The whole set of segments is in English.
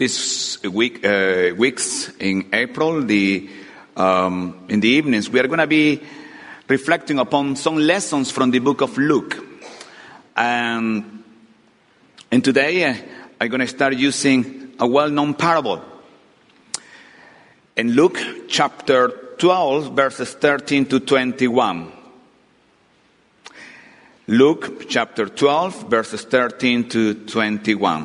This weeks in April, in the evenings, we are going to be reflecting upon some lessons from the book of Luke. And today, I'm going to start using a well-known parable. In Luke chapter 12, verses 13 to 21. Luke chapter 12, verses 13 to 21.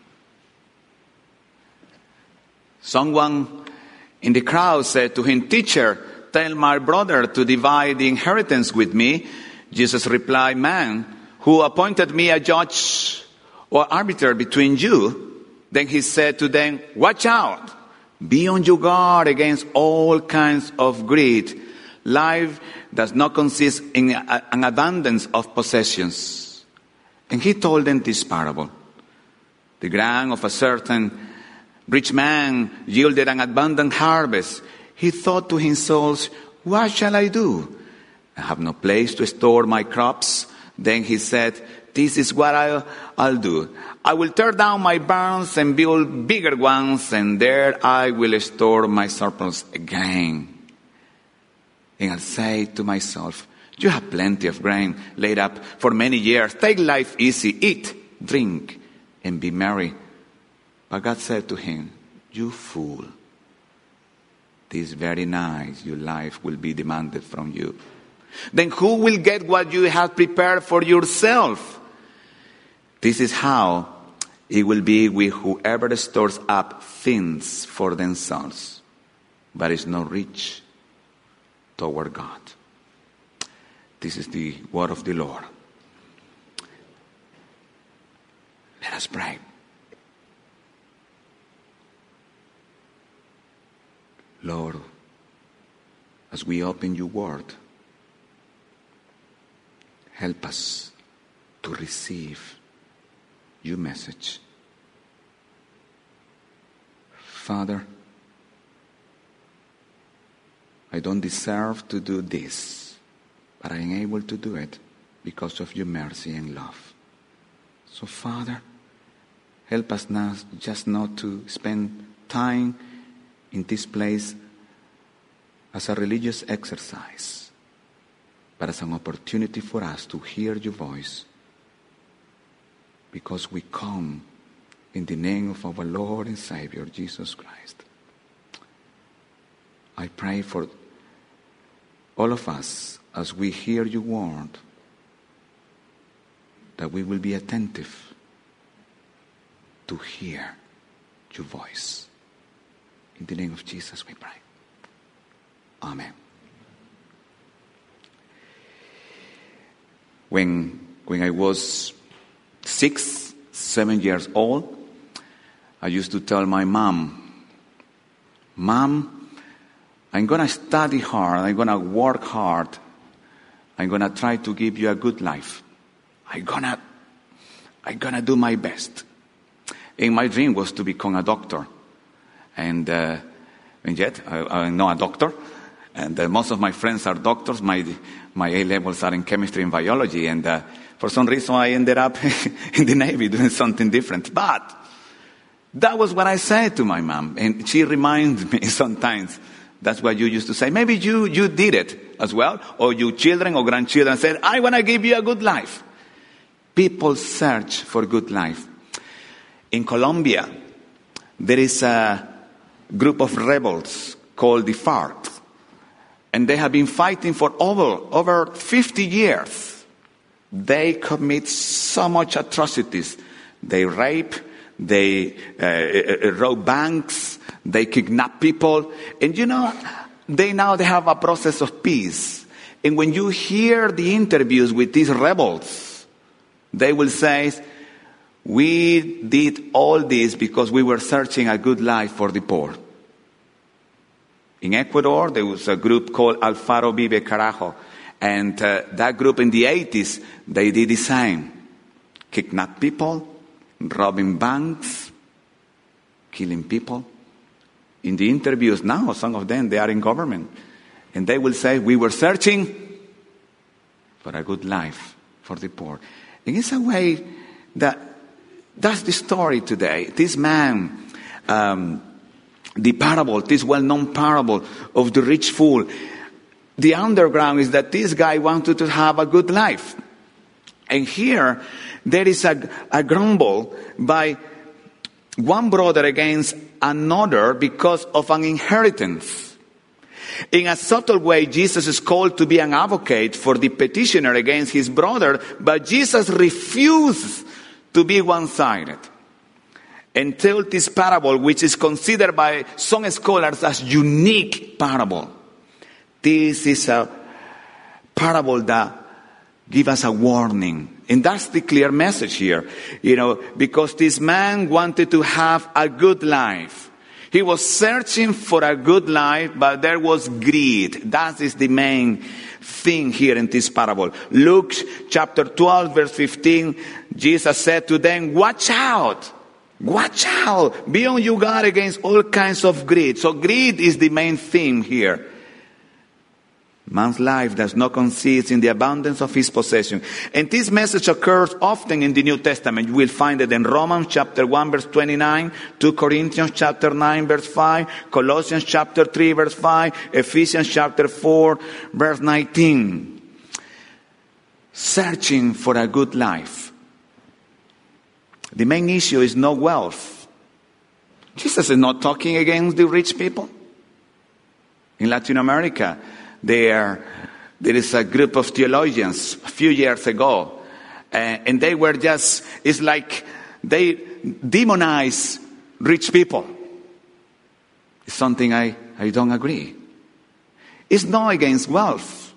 Someone in the crowd said to him, "Teacher, tell my brother to divide the inheritance with me." Jesus replied, "Man, who appointed me a judge or arbiter between you?" Then he said to them, "Watch out. Be on your guard against all kinds of greed. Life does not consist in an abundance of possessions." And he told them this parable. The ground of a certain rich man yielded an abundant harvest. He thought to himself, "What shall I do? I have no place to store my crops." Then he said, "This is what I'll do. I will tear down my barns and build bigger ones, and there I will store my surplus again. And I'll say to myself, you have plenty of grain laid up for many years. Take life easy, eat, drink, and be merry." But God said to him, "You fool, this very night your life will be demanded from you. Then who will get what you have prepared for yourself? This is how it will be with whoever stores up things for themselves, but is not rich toward God." This is the word of the Lord. Let us pray. Lord, as we open your word, help us to receive your message. Father, I don't deserve to do this, but I am able to do it because of your mercy and love. So, Father, help us now just not to spend time in this place as a religious exercise, but as an opportunity for us to hear your voice, because we come in the name of our Lord and Savior, Jesus Christ. I pray for all of us as we hear your word, that we will be attentive to hear your voice. In the name of Jesus we pray. Amen. When I was 6, 7 years old, I used to tell my mom, "Mom, I'm going to study hard, I'm going to work hard, I'm going to try to give you a good life. I'm going to do my best." And my dream was to become a doctor. And yet, I'm not a doctor. And most of my friends are doctors. My A-levels are in chemistry and biology. And for some reason, I ended up in the Navy doing something different. But that was what I said to my mom. And she reminds me sometimes, that's what you used to say. Maybe you did it as well. Or your children or grandchildren said, "I want to give you a good life." People search for good life. In Colombia, there is a group of rebels called the FARC. And they have been fighting for over 50 years. They commit so much atrocities. They rape, they rob banks, they kidnap people. And they have a process of peace. And when you hear the interviews with these rebels, they will say, "We did all this because we were searching a good life for the poor." In Ecuador, there was a group called Alfaro Vive Carajo. And that group in the 80s, they did the same. Kidnap people, robbing banks, killing people. In the interviews now, some of them, they are in government. And they will say, "We were searching for a good life for the poor." And it's a way that's the story today. This man the parable, this well-known parable of the rich fool, the underground is that this guy wanted to have a good life. And here, there is a grumble by one brother against another because of an inheritance. In a subtle way, Jesus is called to be an advocate for the petitioner against his brother, but Jesus refuses to be one-sided and tell this parable, which is considered by some scholars as unique parable. This is a parable that gives us a warning. And that's the clear message here. Because this man wanted to have a good life. He was searching for a good life, but there was greed. That is the main thing here in this parable. Luke chapter 12, verse 15, Jesus said to them, watch out. Watch out. Be on your guard against all kinds of greed. So greed is the main theme here. Man's life does not consist in the abundance of his possession. And this message occurs often in the New Testament. You will find it in Romans chapter 1 verse 29, 2 Corinthians chapter 9 verse 5, Colossians chapter 3 verse 5, Ephesians chapter 4 verse 19. Searching for a good life. The main issue is not wealth. Jesus is not talking against the rich people. In Latin America, there is a group of theologians a few years ago, and they were it's like they demonize rich people. It's something I don't agree. It's not against wealth.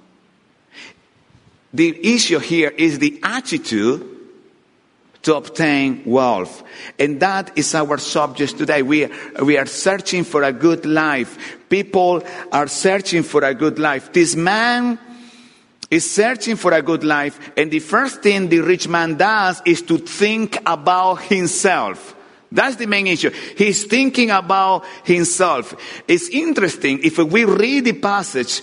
The issue here is the attitude to obtain wealth. And that is our subject today. We are searching for a good life. People are searching for a good life. This man is searching for a good life. And the first thing the rich man does is to think about himself. That's the main issue. He's thinking about himself. It's interesting. If we read the passage,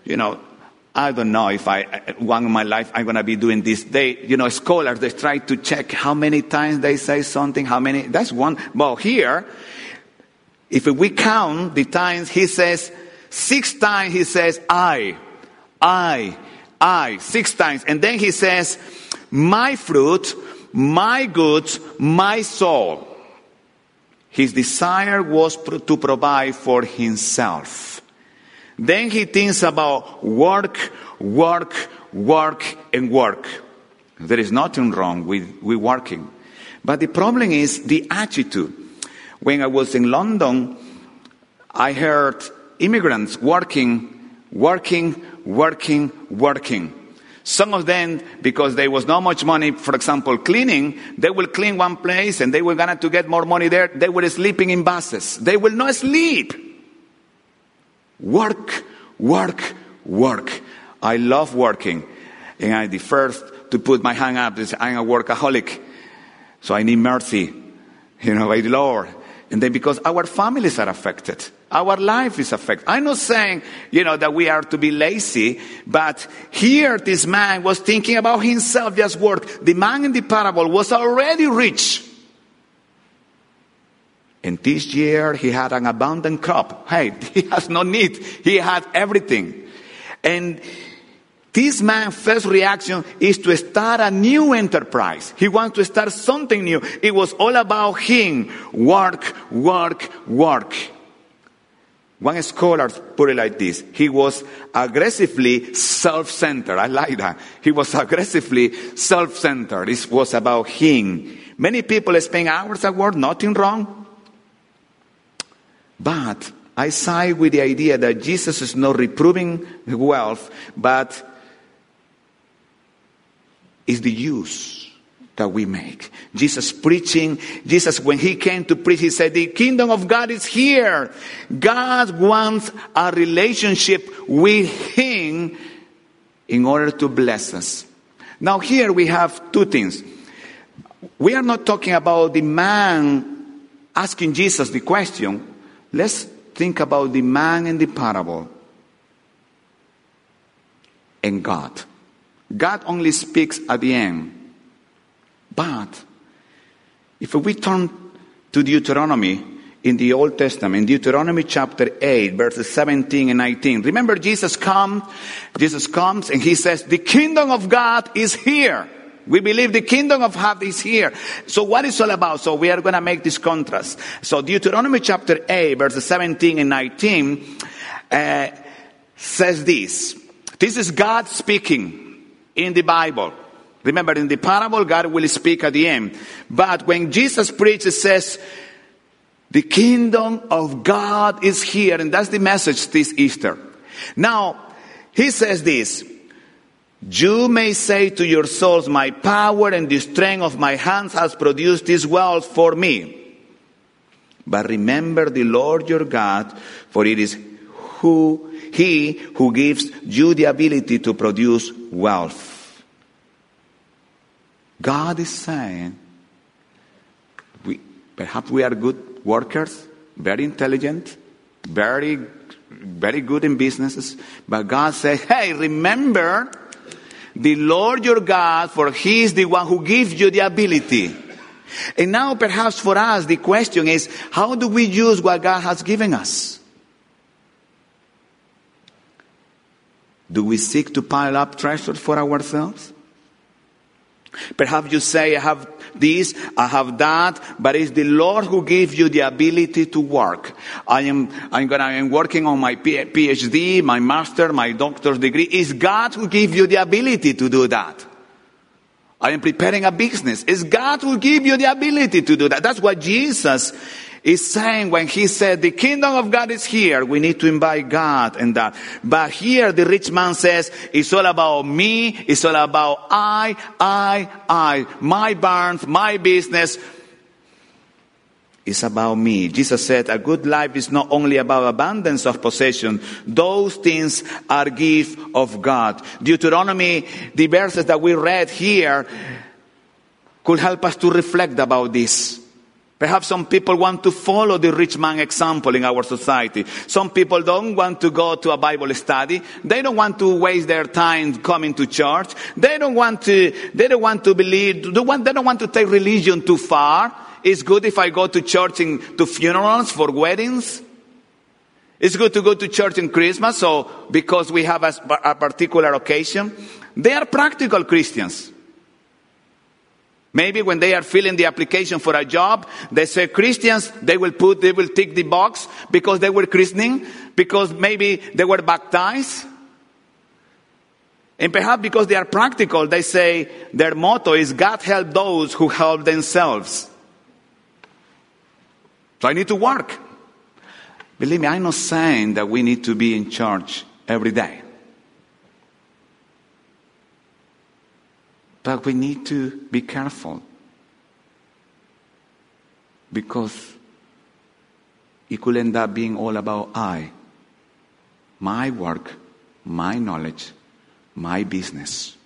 I don't know if one of my life I'm going to be doing this. Scholars, they try to check how many times they say something, that's one. Well, here, if we count the times, he says, 6 times he says, I, 6 times. And then he says, my fruit, my goods, my soul. His desire was to provide for himself. Then he thinks about work, and work. There is nothing wrong with working. But the problem is the attitude. When I was in London, I heard immigrants working. Some of them, because there was not much money, for example, cleaning, they will clean one place and they were going to get more money there. They were sleeping in buses. They will not sleep. Work. I love working. And I'm the first to put my hand up. I'm a workaholic. So I need mercy, by the Lord. And then because our families are affected. Our life is affected. I'm not saying, that we are to be lazy. But here this man was thinking about himself, just work. The man in the parable was already rich. And this year he had an abundant crop. Hey, he has no need. He had everything. And this man's first reaction is to start a new enterprise. He wants to start something new. It was all about him. Work. One scholar put it like this. He was aggressively self-centered. I like that. He was aggressively self-centered. It was about him. Many people spend hours at work, nothing wrong. But I side with the idea that Jesus is not reproving wealth, but is the use that we make. Jesus, when he came to preach, he said, the kingdom of God is here. God wants a relationship with him in order to bless us. Now here we have 2 things. We are not talking about the man asking Jesus the question. Let's think about the man in the parable and God. God only speaks at the end. But if we turn to Deuteronomy, in the Old Testament, Deuteronomy chapter 8, verses 17 and 19. Remember, Jesus comes and he says, the kingdom of God is here. We believe the kingdom of God is here. So what is all about? So we are going to make this contrast. So Deuteronomy chapter 8, verses 17 and 19 says this. This is God speaking in the Bible. Remember, in the parable, God will speak at the end. But when Jesus preaches, it says, the kingdom of God is here. And that's the message this Easter. Now, he says this. You may say to your souls, my power and the strength of my hands has produced this wealth for me. But remember the Lord your God, for it is He who gives you the ability to produce wealth. God is saying, perhaps we are good workers, very intelligent, very good in businesses, but God says, hey, remember the Lord your God, for He is the one who gives you the ability. And now perhaps for us the question is, how do we use what God has given us? Do we seek to pile up treasures for ourselves? Perhaps you say, I have this, I have that, but it's the Lord who gives you the ability to work. I am working on my PhD, my master, my doctor's degree. It's God who gives you the ability to do that. I am preparing a business. It's God who gives you the ability to do that. That's what Jesus is saying when he said, the kingdom of God is here. We need to invite God in that. But here the rich man says, it's all about me. It's all about I. My barns, my business. It's about me. Jesus said, a good life is not only about abundance of possession. Those things are gift of God. Deuteronomy, the verses that we read here, could help us to reflect about this. Perhaps some people want to follow the rich man example in our society. Some people don't want to go to a Bible study. They don't want to waste their time coming to church. They don't want to believe, they don't want to take religion too far. It's good if I go to church to funerals, for weddings. It's good to go to church in Christmas, so because we have a particular occasion. They are practical Christians. Maybe when they are filling the application for a job, they say Christians, they will tick the box because they were christening, because maybe they were baptized. And perhaps because they are practical, they say their motto is God help those who help themselves. So I need to work. Believe me, I'm not saying that we need to be in church every day. But we need to be careful, because it could end up being all about my work, my knowledge, my business.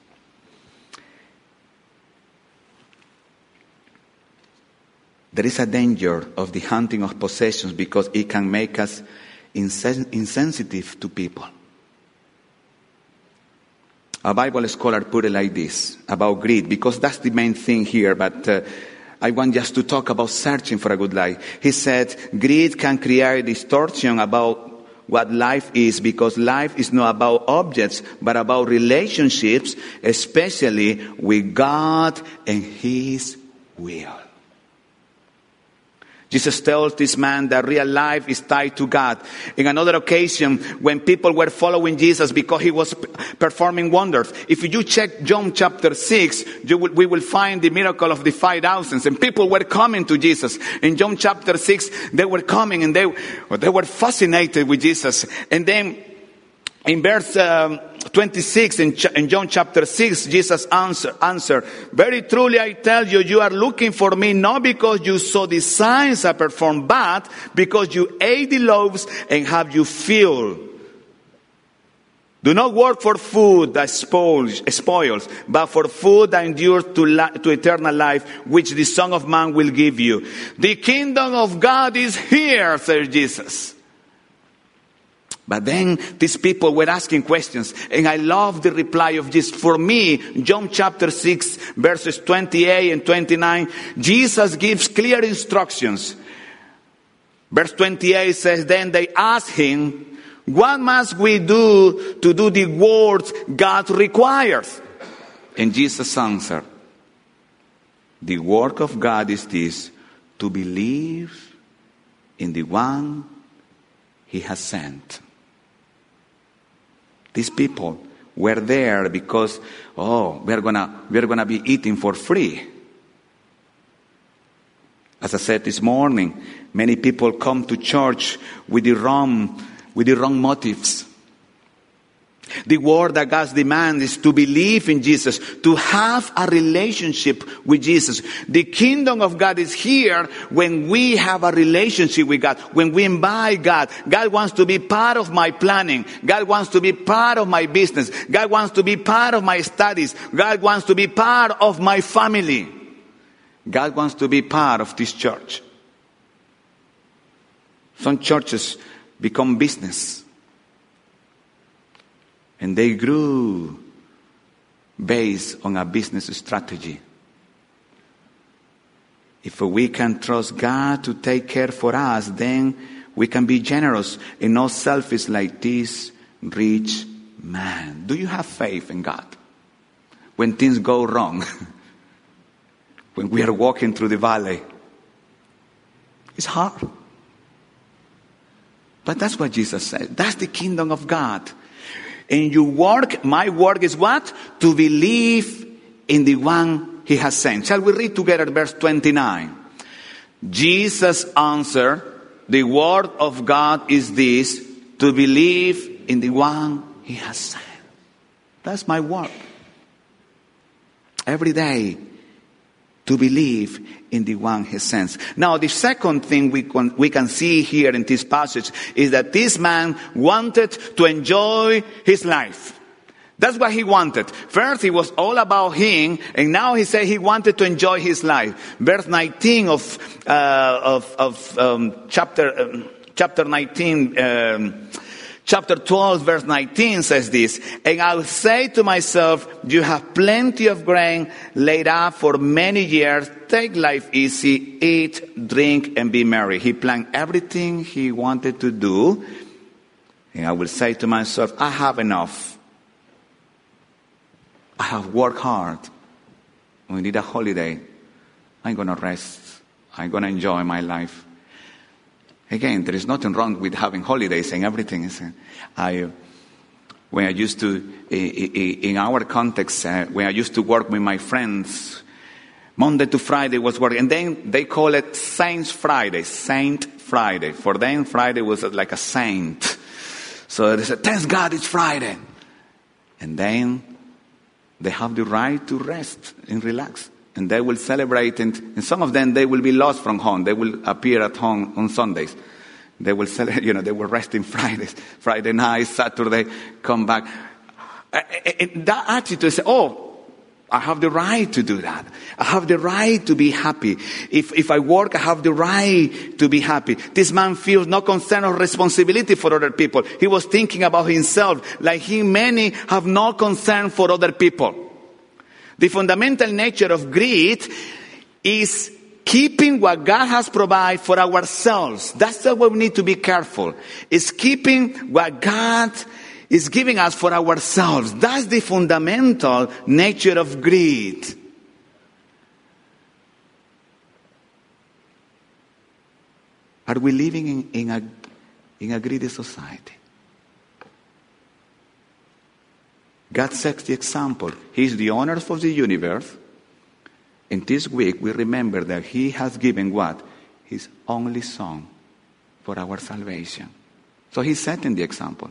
There is a danger of the hunting of possessions because it can make us insensitive to people. A Bible scholar put it like this about greed, because that's the main thing here, but I want just to talk about searching for a good life. He said, greed can create distortion about what life is, because life is not about objects, but about relationships, especially with God and His will. Jesus tells this man that real life is tied to God. In another occasion, when people were following Jesus because He was performing wonders. If you check John chapter 6, we will find the miracle of the 5,000. And people were coming to Jesus. In John chapter 6, they were coming and they were fascinated with Jesus. And then in verse 26 in John chapter 6, Jesus answered, very truly I tell you, you are looking for me not because you saw the signs I performed, but because you ate the loaves and have you filled. Do not work for food that spoils, but for food that endures to eternal life, which the Son of Man will give you. The kingdom of God is here, says Jesus. But then these people were asking questions, and I love the reply of Jesus. For me, John chapter 6, verses 28 and 29, Jesus gives clear instructions. Verse 28 says, then they asked him, what must we do to do the works God requires? And Jesus answered, the work of God is this, to believe in the one he has sent. These people were there because, we're gonna be eating for free. As I said this morning, many people come to church with the wrong motives. The word that God demands is to believe in Jesus, to have a relationship with Jesus. The kingdom of God is here when we have a relationship with God, when we invite God. God wants to be part of my planning. God wants to be part of my business. God wants to be part of my studies. God wants to be part of my family. God wants to be part of this church. Some churches become business. And they grew based on a business strategy. If we can trust God to take care for us, then we can be generous and not selfish like this rich man. Do you have faith in God? When things go wrong, when we are walking through the valley, it's hard. But that's what Jesus said. That's the kingdom of God. And your work, my work is what? To believe in the one he has sent. Shall we read together verse 29? Jesus answered, the word of God is this, to believe in the one he has sent. That's my work. Every day, to believe in the one he sends. Now, the second thing we can see here in this passage is that this man wanted to enjoy his life. That's what he wanted. First, it was all about him, and now he said he wanted to enjoy his life. Verse 19 of chapter 19. Chapter 12, verse 19 says this, and I'll say to myself, you have plenty of grain laid up for many years. Take life easy, eat, drink, and be merry. He planned everything he wanted to do. And I will say to myself, I have enough. I have worked hard. We need a holiday. I'm going to rest. I'm going to enjoy my life. Again, there is nothing wrong with having holidays and everything. When I used to, in our context, when I used to work with my friends, Monday to Friday was work, and then they call it Saints Friday, Saint Friday. For them, Friday was like a saint. So they said, thank God it's Friday. And then they have the right to rest and relax. And they will celebrate, and some of them, they will be lost from home. They will appear at home on Sundays. They will celebrate, they will rest in Fridays. Friday night, Saturday, come back. That attitude is, I have the right to do that. I have the right to be happy. If I work, I have the right to be happy. This man feels no concern or responsibility for other people. He was thinking about himself. Like many have no concern for other people. The fundamental nature of greed is keeping what God has provided for ourselves. That's why we need to be careful. It's keeping what God is giving us for ourselves. That's the fundamental nature of greed. Are we living in a greedy society? God sets the example. He's the owner of the universe. And this week we remember that he has given what? His only son for our salvation. So he's setting the example.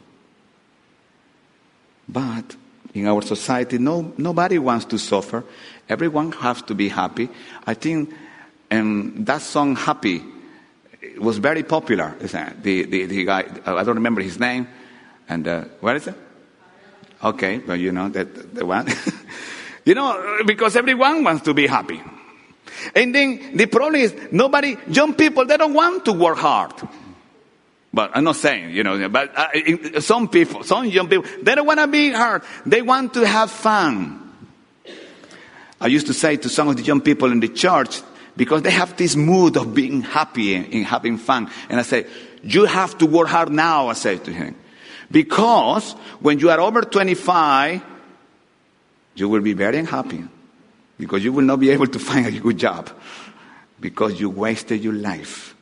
But in our society, nobody wants to suffer. Everyone has to be happy. I think that song, Happy, was very popular. The guy, I don't remember his name. And where is it? Okay, well, that the one. Because everyone wants to be happy. And then the problem is young people, they don't want to work hard. But I'm not saying, but some young people, they don't want to be hard. They want to have fun. I used to say to some of the young people in the church, because they have this mood of being happy and having fun. And I say, you have to work hard now, I say to him. Because when you are over 25, you will be very unhappy. Because you will not be able to find a good job. Because you wasted your life.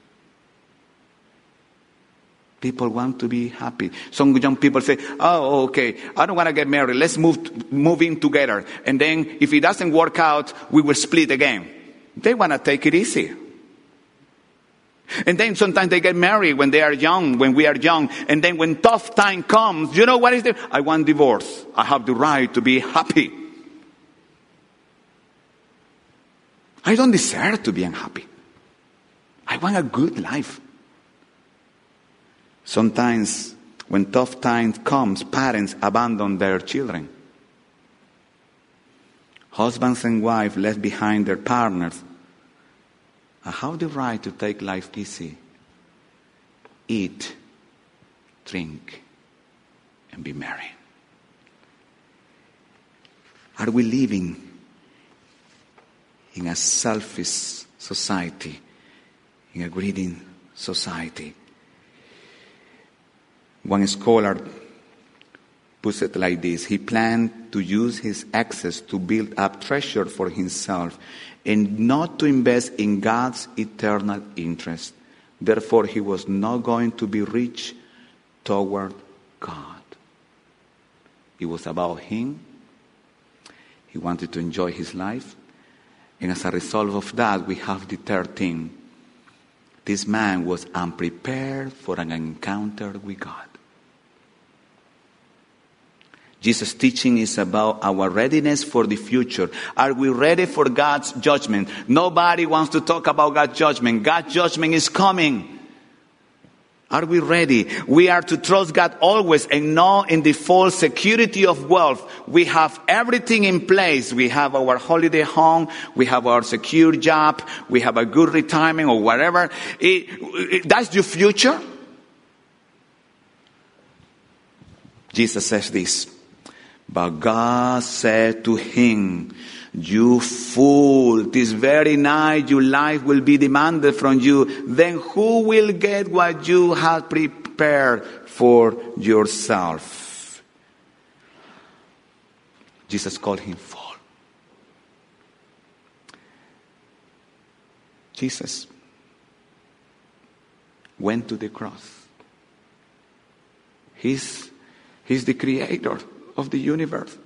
People want to be happy. Some young people say, oh, okay, I don't want to get married. Let's move in together. And then if it doesn't work out, we will split again. They want to take it easy. And then sometimes they get married when they are young, when we are young. And then when tough time comes, you know what is it? I want divorce. I have the right to be happy. I don't deserve to be unhappy. I want a good life. Sometimes when tough times comes, parents abandon their children. Husbands and wives left behind their partners have the right to take life easy. Eat, drink, and be merry. Are we living in a selfish society, in a greedy society? One scholar puts it like this: he planned to use his access to build up treasure for himself and not to invest in God's eternal interest. Therefore, he was not going to be rich toward God. It was about him. He wanted to enjoy his life. And as a result of that, we have the third thing. This man was unprepared for an encounter with God. Jesus' teaching is about our readiness for the future. Are we ready for God's judgment? Nobody wants to talk about God's judgment. God's judgment is coming. Are we ready? We are to trust God always and not in the false security of wealth. We have everything in place. We have our holiday home. We have our secure job. We have a good retirement or whatever. That's your future. Jesus says this. But God said to him, you fool, this very night your life will be demanded from you. Then who will get what you have prepared for yourself? Jesus called him fool. Jesus went to the cross. He's the creator of the universe.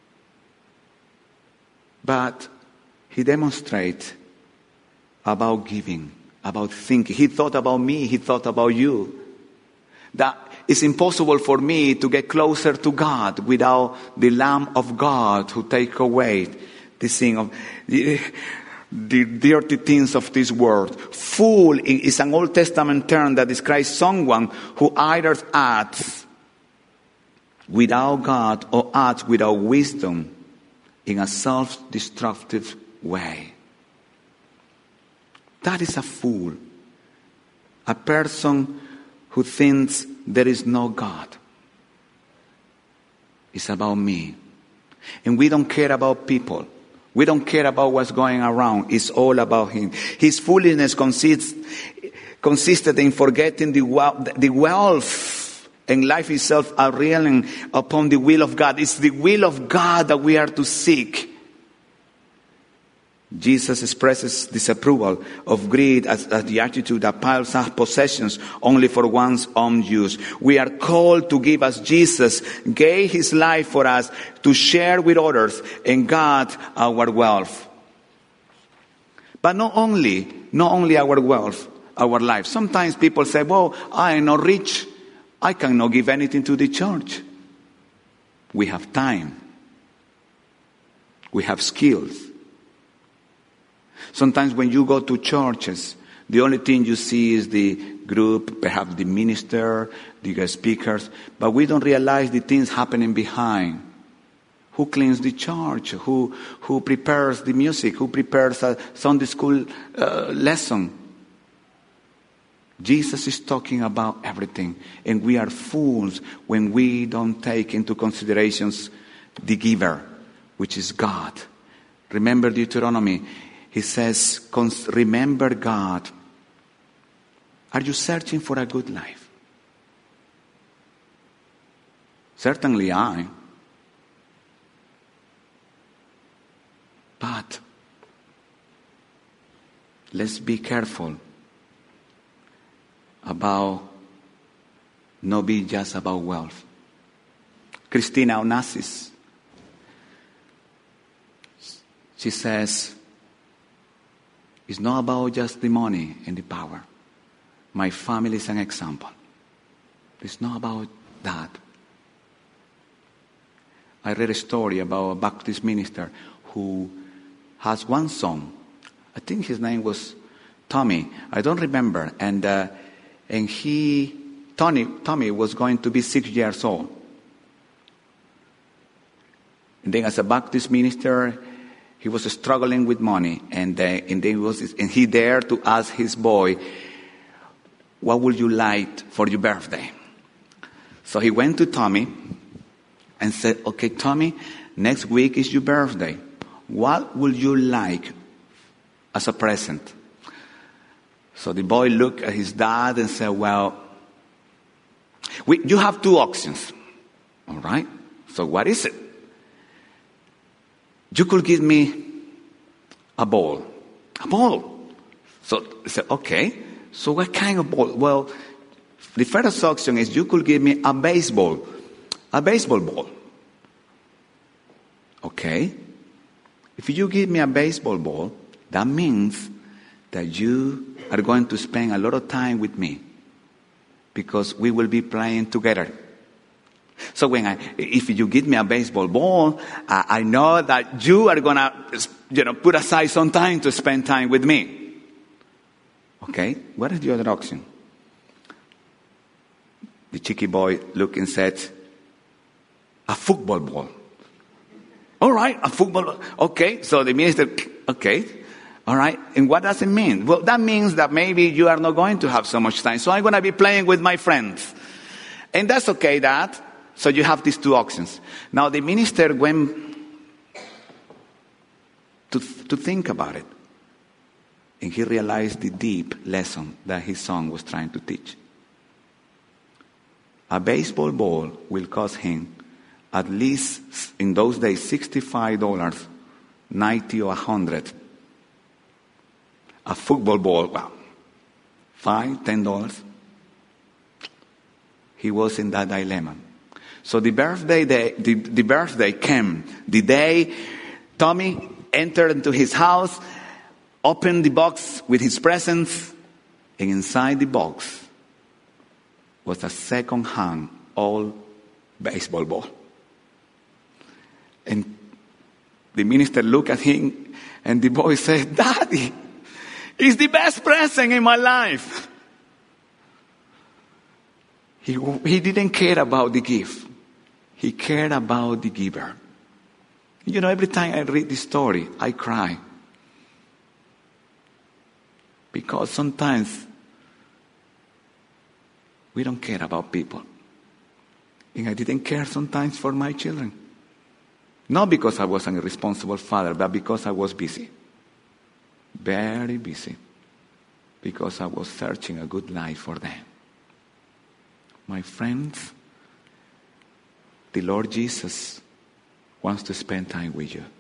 But he demonstrates about giving, about thinking. He thought about me, he thought about you. That it's impossible for me to get closer to God without the Lamb of God who take away the sin of the dirty things of this world. Fool is an Old Testament term that describes someone who either acts without God or acts without wisdom in a self-destructive way. That is a fool. A person who thinks there is no God. It's about me. And we don't care about people. We don't care about what's going around. It's all about him. His foolishness consisted in forgetting the wealth and life itself are relying upon the will of God. It's the will of God that we are to seek. Jesus expresses disapproval of greed as the attitude that piles up possessions only for one's own use. We are called to give as Jesus gave his life for us, to share with others and God our wealth. But not only our wealth, our life. Sometimes people say, well, I am not rich. I cannot give anything to the church. We have time. We have skills. Sometimes when you go to churches, the only thing you see is the group, perhaps the minister, the guest speakers, but we don't realize the things happening behind. Who cleans the church? Who prepares the music? Who prepares a Sunday school lesson? Jesus is talking about everything, and we are fools when we don't take into considerations the giver, which is God. Remember Deuteronomy, He says, remember God. Are you searching for a good life? Certainly I. But let's be careful about not be just about wealth. Christina Onassis, she says, it's not about just the money and the power. My family is an example. It's not about that. I read a story about a Baptist minister who has one son. I think his name was Tommy. I don't remember. And Tommy was going to be 6 years old. And then as a Baptist minister, he was struggling with money. And he dared to ask his boy, what would you like for your birthday? So he went to Tommy and said, okay, Tommy, next week is your birthday. What would you like as a present? So the boy looked at his dad and said, well, you have 2 options. All right? So what is it? You could give me a ball. A ball. So he said, okay. So what kind of ball? Well, the first option is you could give me a baseball. A baseball ball. Okay. If you give me a baseball ball, that means that you are going to spend a lot of time with me because we will be playing together. So if you give me a baseball ball, I know that you are going to, put aside some time to spend time with me. Okay, what is the other option? The cheeky boy looked and said, a football ball. All right, a football ball. Okay, so the minister, okay. All right, and what does it mean? Well, that means that maybe you are not going to have so much time. So I'm going to be playing with my friends. And that's okay, Dad. So you have these 2 options. Now the minister went to think about it. And he realized the deep lesson that his son was trying to teach. A baseball ball will cost him at least, in those days, $65, $90 or $100. A football ball, well, $5, $10. He was in that dilemma. So the birthday came. The day Tommy entered into his house, opened the box with his presents, and inside the box was a second-hand old baseball ball. And the minister looked at him, and the boy said, Daddy, it's the best present in my life. He didn't care about the gift. He cared about the giver. Every time I read this story, I cry. Because sometimes we don't care about people. And I didn't care sometimes for my children. Not because I was an irresponsible father, but because I was busy. Very busy. Because I was searching a good life for them. My friends, the Lord Jesus wants to spend time with you.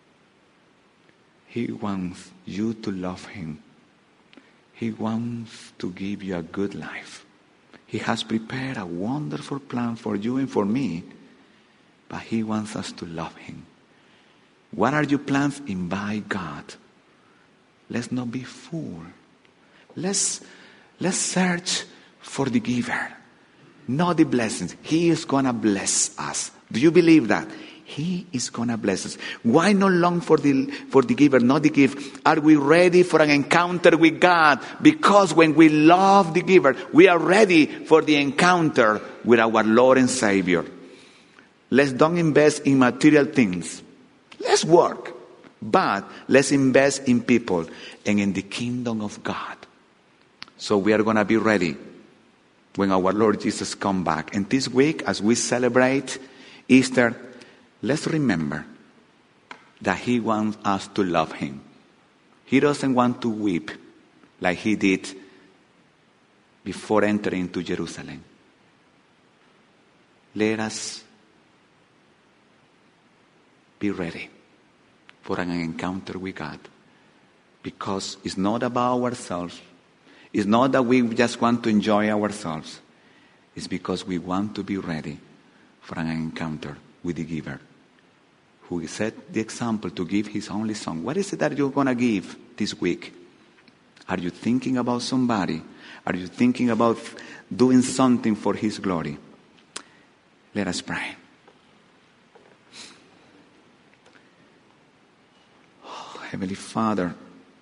He wants you to love Him. He wants to give you a good life. He has prepared a wonderful plan for you and for me, but He wants us to love Him. What are your plans? Invite God. Let's not be fooled. Let's search for the giver, not the blessings. He is going to bless us. Do you believe that? He is going to bless us. Why not long for the giver, not the gift? Are we ready for an encounter with God? Because when we love the giver, we are ready for the encounter with our Lord and Savior. Let's don't invest in material things. Let's work. But let's invest in people and in the kingdom of God. So we are going to be ready when our Lord Jesus comes back. And this week, as we celebrate Easter, let's remember that He wants us to love Him. He doesn't want to weep like he did before entering into Jerusalem. Let us be ready for an encounter with God. Because it's not about ourselves. It's not that we just want to enjoy ourselves. It's because we want to be ready for an encounter with the giver, who set the example to give his only son. What is it that you're going to give this week? Are you thinking about somebody? Are you thinking about doing something for his glory? Let us pray. Oh, Heavenly Father,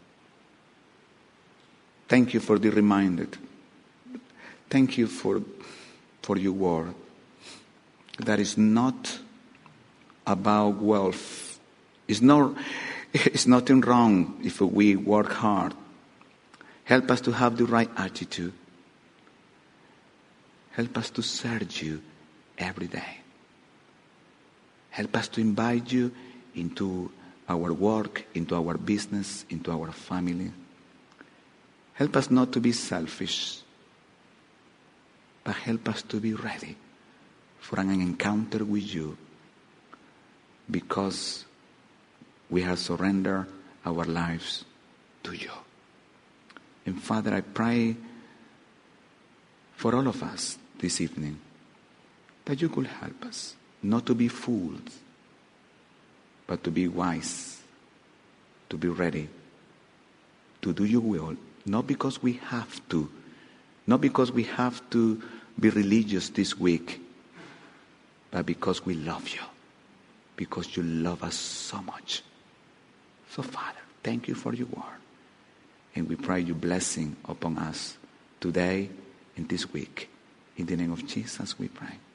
thank you for the reminder. Thank you for your word. That is not about wealth. It's nothing wrong if we work hard. Help us to have the right attitude. Help us to serve you every day. Help us to invite you into our work, into our business, into our family. Help us not to be selfish, but help us to be ready for an encounter with you, because we have surrendered our lives to you. And Father, I pray for all of us this evening that you could help us not to be fools, but to be wise, to be ready to do your will, not because we have to, not because we have to be religious this week, but because we love you, because you love us so much. So Father, thank you for your word. And we pray your blessing upon us today and this week. In the name of Jesus we pray.